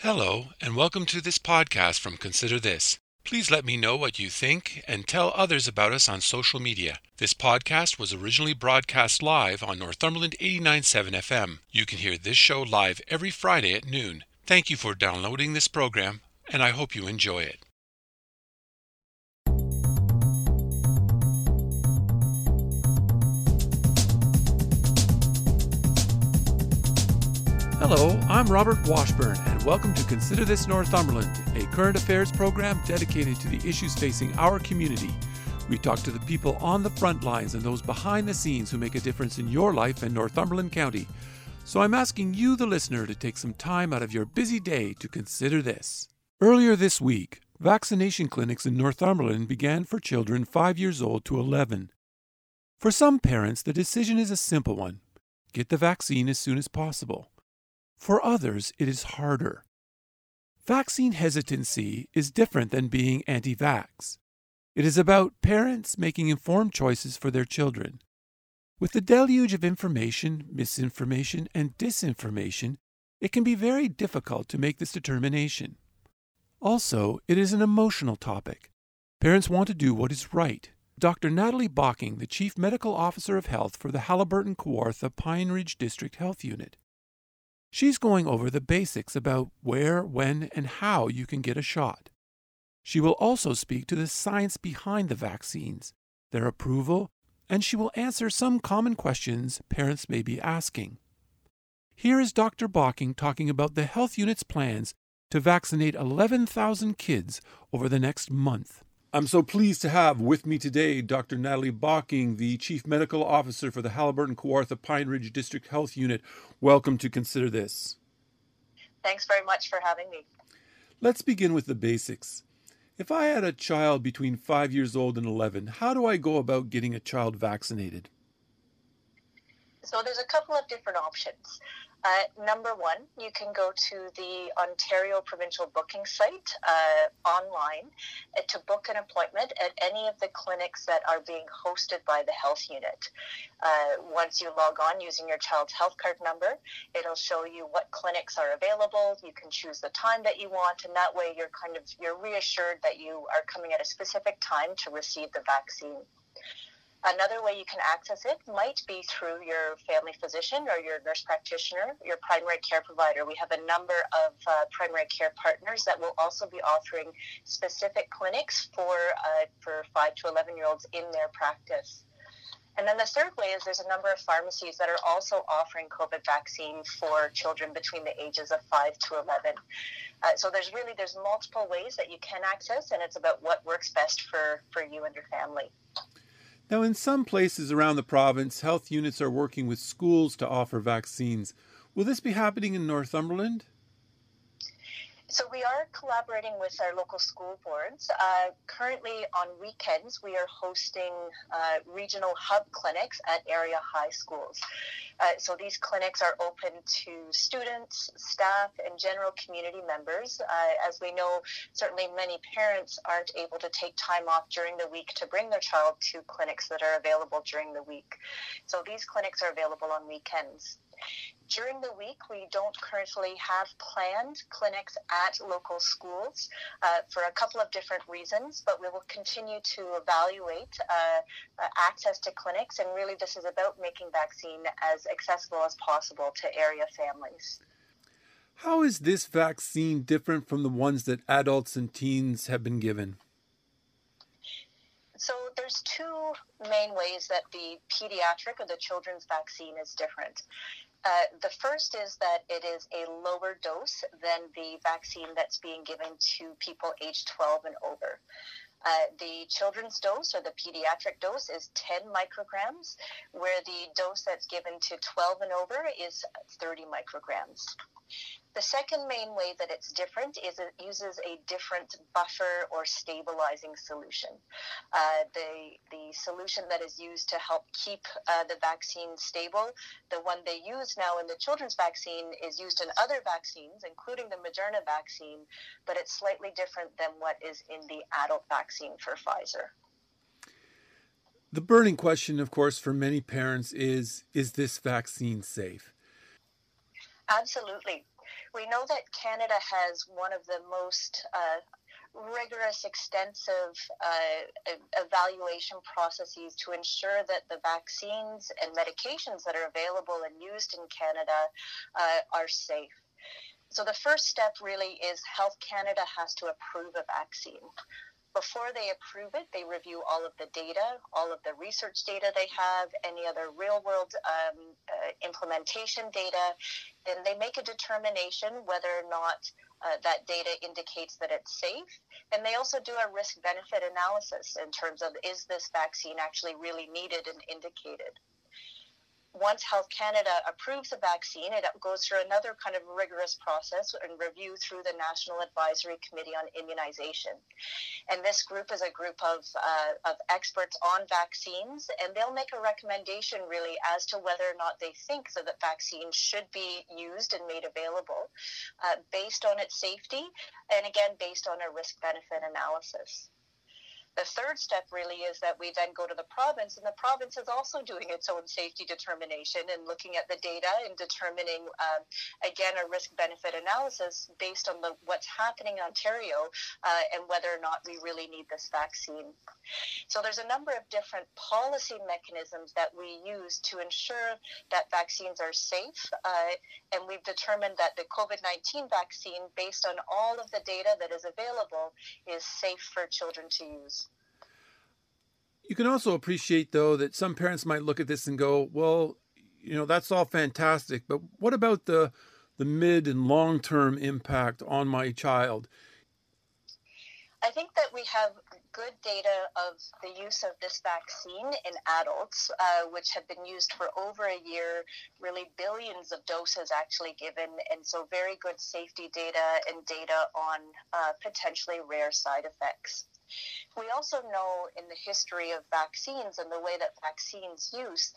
Hello, and welcome to this podcast from Consider This. Please let me know what you think and tell others about us on social media. This podcast was originally broadcast live on Northumberland 89.7 FM. You can hear this show live every Friday at noon. Thank you for downloading this program, and I hope you enjoy it. Hello, I'm Robert Washburn, and welcome to Consider This Northumberland, a current affairs program dedicated to the issues facing our community. We talk to the people on the front lines and those behind the scenes who make a difference in your life in Northumberland County. So I'm asking you, the listener, to take some time out of your busy day to consider this. Earlier this week, vaccination clinics in Northumberland began for children 5 years old to 11. For some parents, the decision is a simple one: get the vaccine as soon as possible. For others, it is harder. Vaccine hesitancy is different than being anti-vax. It is about parents making informed choices for their children. With the deluge of information, misinformation, and disinformation, it can be very difficult to make this determination. Also, it is an emotional topic. Parents want to do what is right. Dr. Natalie Bocking, the Chief Medical Officer of Health for the Haliburton-Kawartha Pine Ridge District Health Unit. She's going over the basics about where, when, and how you can get a shot. She will also speak to the science behind the vaccines, their approval, and she will answer some common questions parents may be asking. Here is Dr. Bocking talking about the health unit's plans to vaccinate 11,000 kids over the next month. I'm so pleased to have with me today Dr. Natalie Bocking, the Chief Medical Officer for the Haliburton-Kawartha Pine Ridge District Health Unit. Welcome to Consider This. Thanks very much for having me. Let's begin with the basics. If I had a child between 5 years old and 11, how do I go about getting a child vaccinated? So there's a couple of different options. Number one, you can go to the Ontario Provincial Booking site online to book an appointment at any of the clinics that are being hosted by the health unit. Once you log on using your child's health card number, it'll show you what clinics are available. You can choose the time that you want, and that way you're reassured that you are coming at a specific time to receive the vaccine. Another way you can access it might be through your family physician or your nurse practitioner, your primary care provider. We have a number of primary care partners that will also be offering specific clinics for 5 to 11-year-olds in their practice. And then the third way is there's a number of pharmacies that are also offering COVID vaccine for children between the ages of 5 to 11. So there's multiple ways that you can access, and it's about what works best for you and your family. Now, in some places around the province, health units are working with schools to offer vaccines. Will this be happening in Northumberland? So we are collaborating with our local school boards. Currently on weekends, we are hosting regional hub clinics at area high schools. So these clinics are open to students, staff, and general community members. As we know, certainly many parents aren't able to take time off during the week to bring their child to clinics that are available during the week. So these clinics are available on weekends. During the week, we don't currently have planned clinics at local schools for a couple of different reasons, but we will continue to evaluate access to clinics, and really this is about making vaccine as accessible as possible to area families. How is this vaccine different from the ones that adults and teens have been given? So there's two main ways that the pediatric or the children's vaccine is different. The first is that it is a lower dose than the vaccine that's being given to people aged 12 and over. The children's dose or the pediatric dose is 10 micrograms, where the dose that's given to 12 and over is 30 micrograms. The second main way that it's different is it uses a different buffer or stabilizing solution. The solution that is used to help keep the vaccine stable, the one they use now in the children's vaccine is used in other vaccines, including the Moderna vaccine, but it's slightly different than what is in the adult vaccine for Pfizer. The burning question, of course, for many parents is this vaccine safe? Absolutely. We know that Canada has one of the most rigorous, extensive evaluation processes to ensure that the vaccines and medications that are available and used in Canada are safe. So the first step really is Health Canada has to approve a vaccine. Before they approve it, they review all of the data, all of the research data they have, any other real-world implementation data, and they make a determination whether or not that data indicates that it's safe. And they also do a risk-benefit analysis in terms of, is this vaccine actually really needed and indicated? Once Health Canada approves a vaccine, it goes through another kind of rigorous process and review through the National Advisory Committee on Immunization. And this group is a group of experts on vaccines, and they'll make a recommendation really as to whether or not they think that the vaccine should be used and made available based on its safety, and again, based on a risk-benefit analysis. The third step really is that we then go to the province, and the province is also doing its own safety determination and looking at the data and determining, again, a risk-benefit analysis based on what's happening in Ontario and whether or not we really need this vaccine. So there's a number of different policy mechanisms that we use to ensure that vaccines are safe, and we've determined that the COVID-19 vaccine, based on all of the data that is available, is safe for children to use. You can also appreciate, though, that some parents might look at this and go, well, that's all fantastic, but what about the mid and long-term impact on my child? I think that we have good data of the use of this vaccine in adults, which have been used for over a year, really billions of doses actually given, and so very good safety data and data on potentially rare side effects. We also know in the history of vaccines and the way that vaccines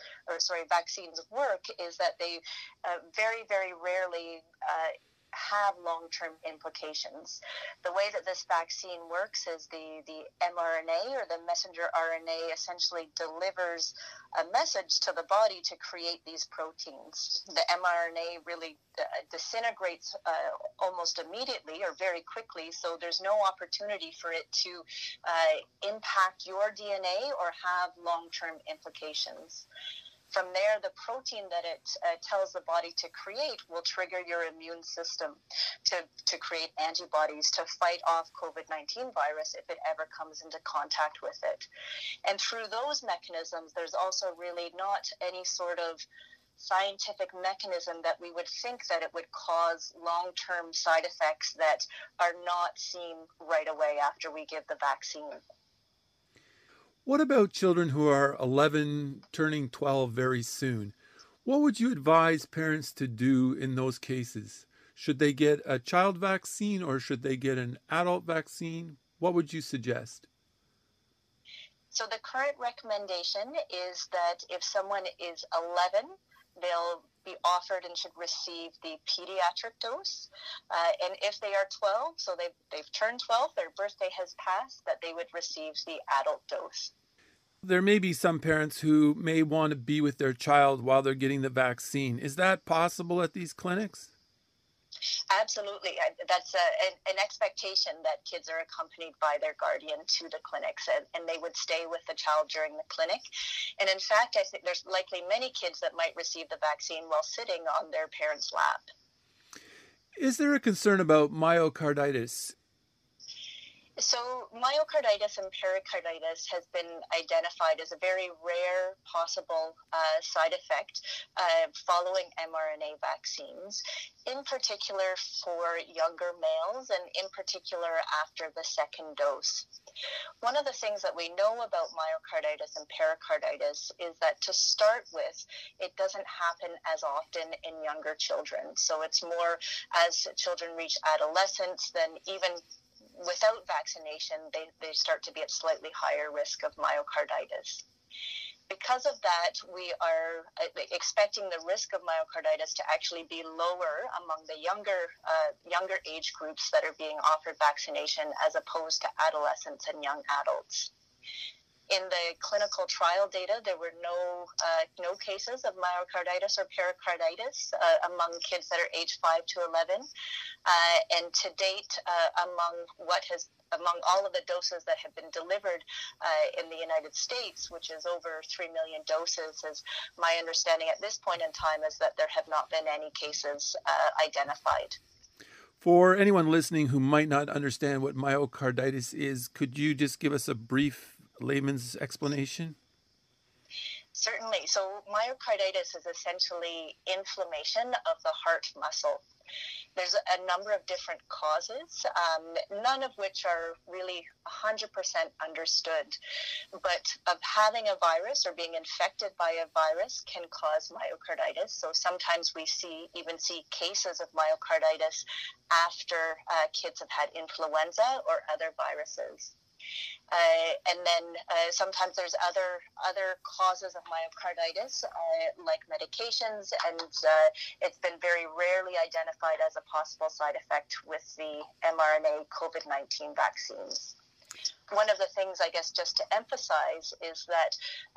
work is that they very, very rarely have long-term implications. The way that this vaccine works is the mRNA, or the messenger RNA, essentially delivers a message to the body to create these proteins. The mRNA really disintegrates almost immediately or very quickly, so there's no opportunity for it to impact your DNA or have long-term implications. From there, the protein that it tells the body to create will trigger your immune system to create antibodies to fight off COVID-19 virus if it ever comes into contact with it. And through those mechanisms, there's also really not any sort of scientific mechanism that we would think that it would cause long-term side effects that are not seen right away after we give the vaccine. What about children who are 11, turning 12 very soon? What would you advise parents to do in those cases? Should they get a child vaccine or should they get an adult vaccine? What would you suggest? So the current recommendation is that if someone is 11, they'll be offered and should receive the pediatric dose. And if they are 12, so they've turned 12, their birthday has passed, that they would receive the adult dose. There may be some parents who may want to be with their child while they're getting the vaccine. Is that possible at these clinics? Absolutely. That's an expectation that kids are accompanied by their guardian to the clinics, and they would stay with the child during the clinic. And in fact, I think there's likely many kids that might receive the vaccine while sitting on their parents' lap. Is there a concern about myocarditis? So myocarditis and pericarditis has been identified as a very rare possible side effect following mRNA vaccines, in particular for younger males and in particular after the second dose. One of the things that we know about myocarditis and pericarditis is that to start with, it doesn't happen as often in younger children. So it's more as children reach adolescence, then even without vaccination, they start to be at slightly higher risk of myocarditis. Because of that, we are expecting the risk of myocarditis to actually be lower among the younger age groups that are being offered vaccination as opposed to adolescents and young adults. In the clinical trial data, there were no cases of myocarditis or pericarditis among kids that are age 5 to 11. And to date, among all of the doses that have been delivered in the United States, which is over 3 million doses, is my understanding at this point in time is that there have not been any cases identified. For anyone listening who might not understand what myocarditis is, could you just give us a brief layman's explanation? Certainly. So myocarditis is essentially inflammation of the heart muscle. There's a number of different causes, none of which are really 100% understood. But of having a virus or being infected by a virus can cause myocarditis. So sometimes we even see cases of myocarditis after kids have had influenza or other viruses. And then sometimes there's other causes of myocarditis, like medications, and it's been very rarely identified as a possible side effect with the mRNA COVID-19 vaccines. One of the things, I guess, just to emphasize is that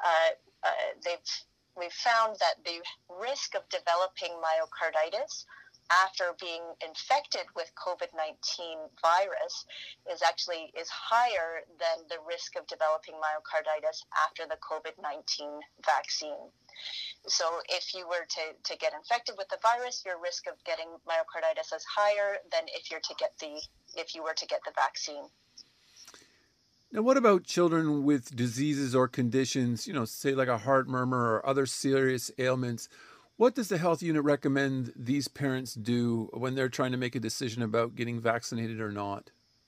we've found that the risk of developing myocarditis after being infected with COVID-19 virus is higher than the risk of developing myocarditis after the COVID-19 vaccine. So if you were to get infected with the virus, your risk of getting myocarditis is higher than if you were to get the vaccine. Now, what about children with diseases or conditions, say like a heart murmur or other serious ailments? What does the health unit recommend these parents do when they're trying to make a decision about getting vaccinated or not?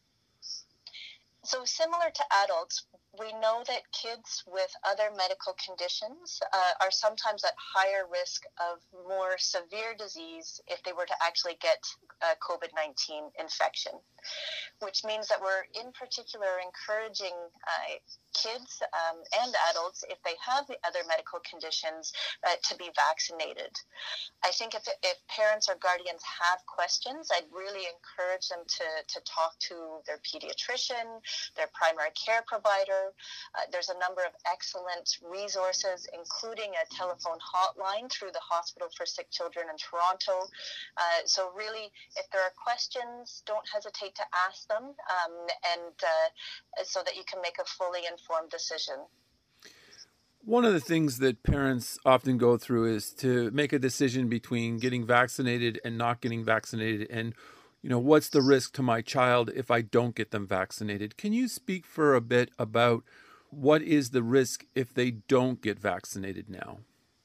So similar to adults, we know that kids with other medical conditions are sometimes at higher risk of more severe disease if they were to actually get COVID-19 infection, which means that we're in particular encouraging kids and adults, if they have the other medical conditions, to be vaccinated. I think if parents or guardians have questions, I'd really encourage them to talk to their pediatrician, their primary care provider. There's a number of excellent resources, including a telephone hotline through the Hospital for Sick Children in Toronto. So really, if there are questions, don't hesitate to ask them, so that you can make a fully informed decision. One of the things that parents often go through is to make a decision between getting vaccinated and not getting vaccinated, and what's the risk to my child if I don't get them vaccinated? Can you speak for a bit about what is the risk if they don't get vaccinated now?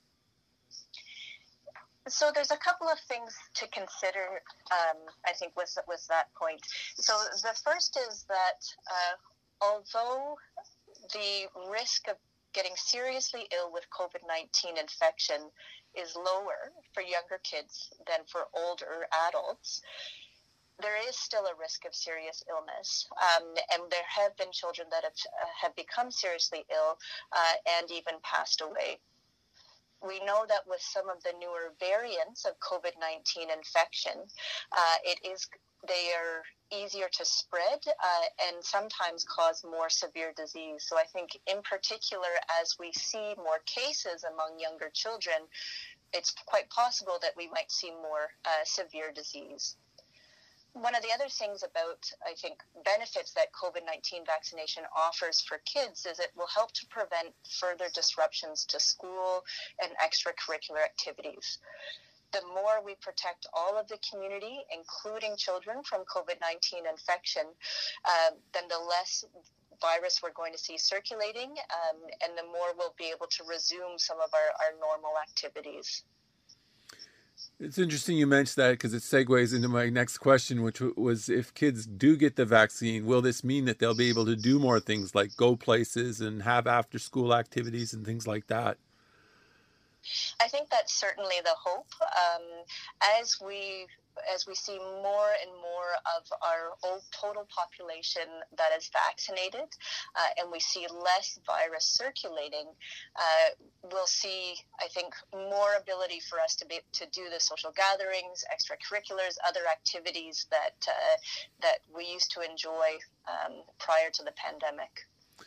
So there's a couple of things to consider, I think, with that point. So the first is that although the risk of getting seriously ill with COVID-19 infection is lower for younger kids than for older adults, there is still a risk of serious illness, and there have been children that have become seriously ill and even passed away. We know that with some of the newer variants of COVID-19 infection, they are easier to spread and sometimes cause more severe disease. So I think in particular, as we see more cases among younger children, it's quite possible that we might see more severe disease. One of the other things about, I think, benefits that COVID-19 vaccination offers for kids is it will help to prevent further disruptions to school and extracurricular activities. The more we protect all of the community, including children, from COVID-19 infection, then the less virus we're going to see circulating, and the more we'll be able to resume some of our normal activities. It's interesting you mentioned that because it segues into my next question, which was if kids do get the vaccine, will this mean that they'll be able to do more things like go places and have after-school activities and things like that? I think that's certainly the hope. As we see more and more of our total population that is vaccinated, and we see less virus circulating, we'll see, I think, more ability for us to do the social gatherings, extracurriculars, other activities that we used to enjoy prior to the pandemic.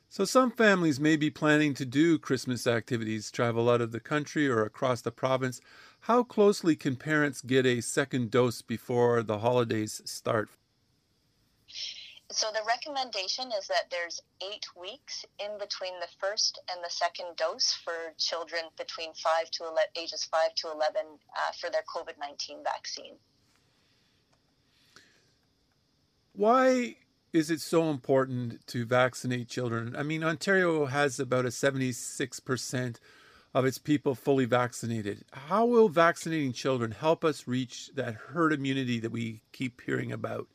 So some families may be planning to do Christmas activities, travel out of the country or across the province. How closely can parents get a second dose before the holidays start? So the recommendation is that there's 8 weeks in between the first and the second dose for children between ages 5 to 11 for their COVID-19 vaccine. Why is it so important to vaccinate children? I mean, Ontario has about a 76% of its people fully vaccinated. How will vaccinating children help us reach that herd immunity that we keep hearing about?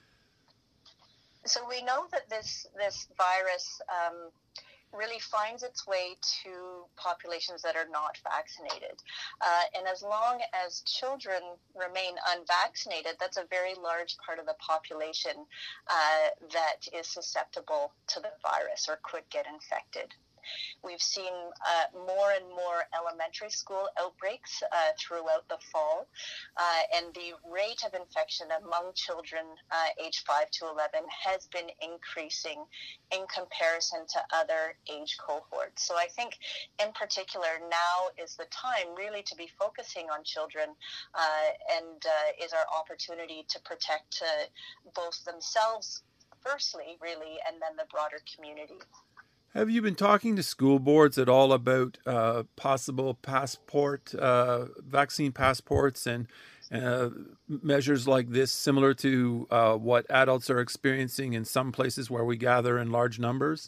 So we know that this virus really finds its way to populations that are not vaccinated. And as long as children remain unvaccinated, that's a very large part of the population that is susceptible to the virus or could get infected. We've seen more and more elementary school outbreaks throughout the fall, and the rate of infection among children aged 5 to 11 has been increasing in comparison to other age cohorts. So I think in particular now is the time really to be focusing on children and is our opportunity to protect both themselves firstly, really, and then the broader community. Have you been talking to school boards at all about possible vaccine passports and measures like this, similar to what adults are experiencing in some places where we gather in large numbers?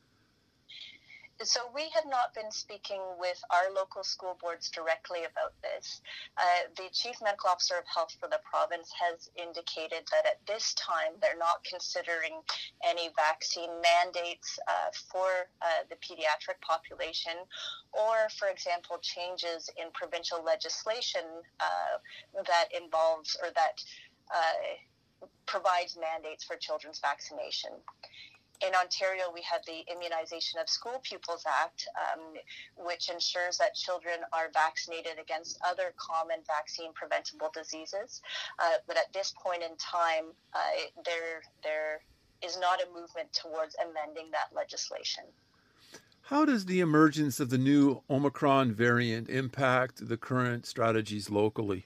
So we have not been speaking with our local school boards directly about this. The Chief Medical Officer of Health for the province has indicated that at this time they're not considering any vaccine mandates for the pediatric population or, for example, changes in provincial legislation that involves or that provides mandates for children's vaccination. In Ontario, we have the Immunization of School Pupils Act, which ensures that children are vaccinated against other common vaccine-preventable diseases. But at this point in time, there is not a movement towards amending that legislation. How does the emergence of the new Omicron variant impact the current strategies locally?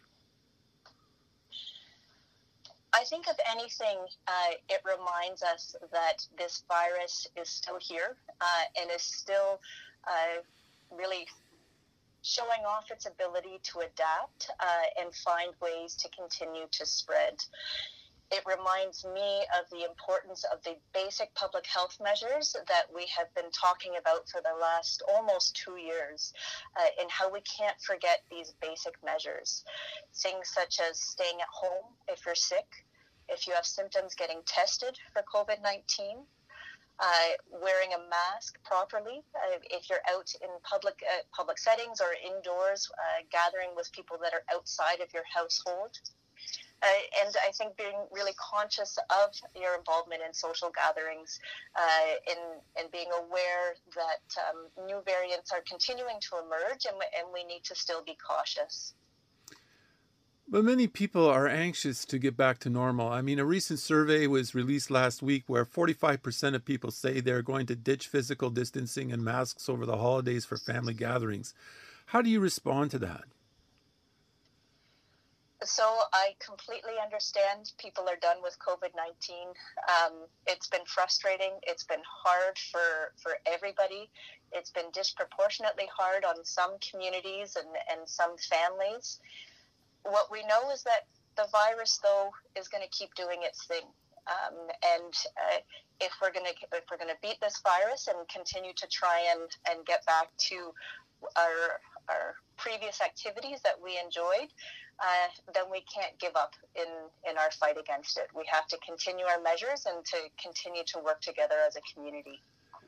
I think, if anything, it reminds us that this virus is still here and is still really showing off its ability to adapt and find ways to continue to spread. It reminds me of the importance of the basic public health measures that we have been talking about for the last almost 2 years, and how we can't forget these basic measures. Things such as staying at home if you're sick, if you have symptoms, getting tested for COVID-19, wearing a mask properly, if you're out in public settings or indoors, gathering with people that are outside of your household. And I think being really conscious of your involvement in social gatherings and being aware that new variants are continuing to emerge and we need to still be cautious. But many people are anxious to get back to normal. I mean, a recent survey was released last week where 45% of people say they're going to ditch physical distancing and masks over the holidays for family gatherings. How do you respond to that? So I completely understand people are done with COVID-19. It's been frustrating. It's been hard for everybody. It's been disproportionately hard on some communities and some families. What we know is that the virus, though, is going to keep doing its thing. If we're going to beat this virus and continue to try and get back to our previous activities that we enjoyed, then we can't give up in our fight against it. We have to continue our measures and to continue to work together as a community.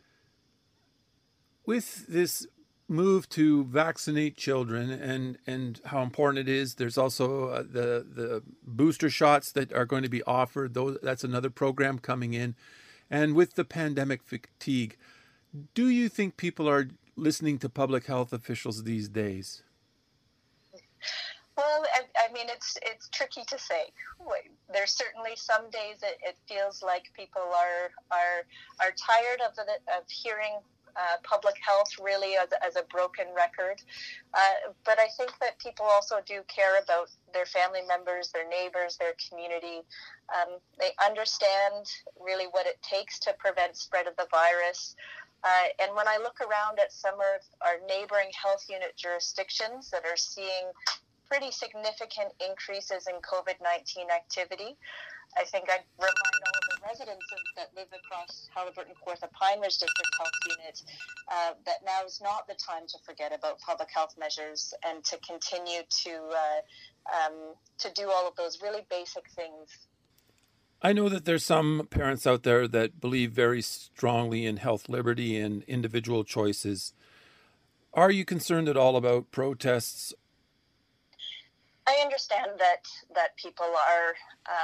With this move to vaccinate children and how important it is, there's also the booster shots that are going to be offered. That's another program coming in. And with the pandemic fatigue, do you think people are listening to public health officials these days? Well, I mean, it's tricky to say. There's certainly some days it feels like people are tired of hearing public health really as a broken record. But I think that people also do care about their family members, their neighbors, their community. They understand really what it takes to prevent spread of the virus. And when I look around at some of our neighboring health unit jurisdictions that are seeing pretty significant increases in COVID-19 activity, I think I'd remind all of the residents that live across Haliburton, Kawartha, Pine Ridge District Health Unit that now is not the time to forget about public health measures and to continue to do all of those really basic things. I know that there's some parents out there that believe very strongly in health liberty and individual choices. Are you concerned at all about protests? I understand that people are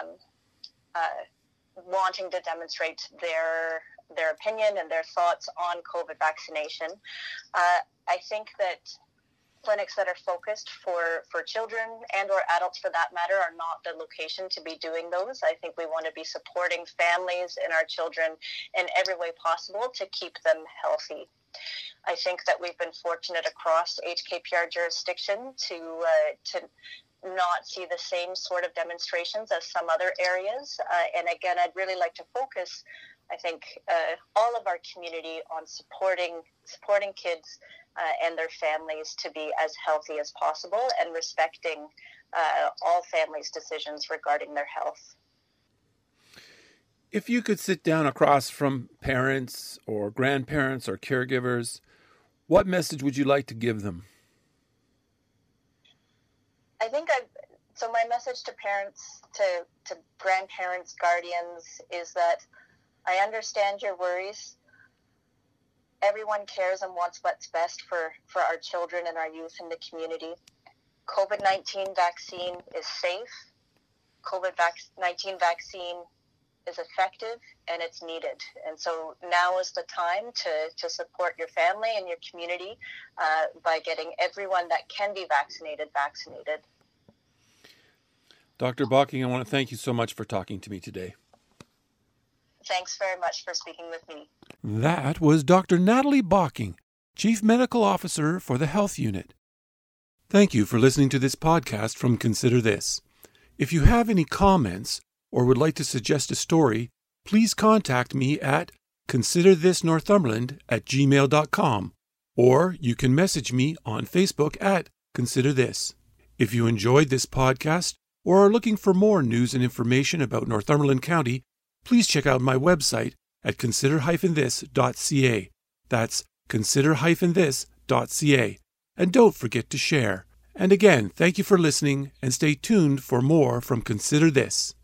wanting to demonstrate their opinion and their thoughts on COVID vaccination. I think that clinics that are focused for children and or adults for that matter are not the location to be doing those. I think we want to be supporting families and our children in every way possible to keep them healthy. I think that we've been fortunate across HKPR jurisdiction to not see the same sort of demonstrations as some other areas. And again, I'd really like to focus, I think, all of our community on supporting kids and their families to be as healthy as possible and respecting all families' decisions regarding their health. If you could sit down across from parents or grandparents or caregivers, what message would you like to give them? I think so my message to parents, to grandparents, guardians, is that I understand your worries. Everyone cares and wants what's best for our children and our youth in the community. COVID-19 vaccine is safe. COVID-19 vaccine is effective and it's needed. And so now is the time to support your family and your community by getting everyone that can be vaccinated. Dr. Bocking, I want to thank you so much for talking to me today. Thanks very much for speaking with me. That was Dr. Natalie Bocking, Chief Medical Officer for the Health Unit. Thank you for listening to this podcast from Consider This. If you have any comments or would like to suggest a story, please contact me at considerthisnorthumberland@gmail.com, or you can message me on Facebook at Consider This. If you enjoyed this podcast or are looking for more news and information about Northumberland County, please check out my website at consider-this.ca. That's consider-this.ca. And don't forget to share. And again, thank you for listening and stay tuned for more from Consider This.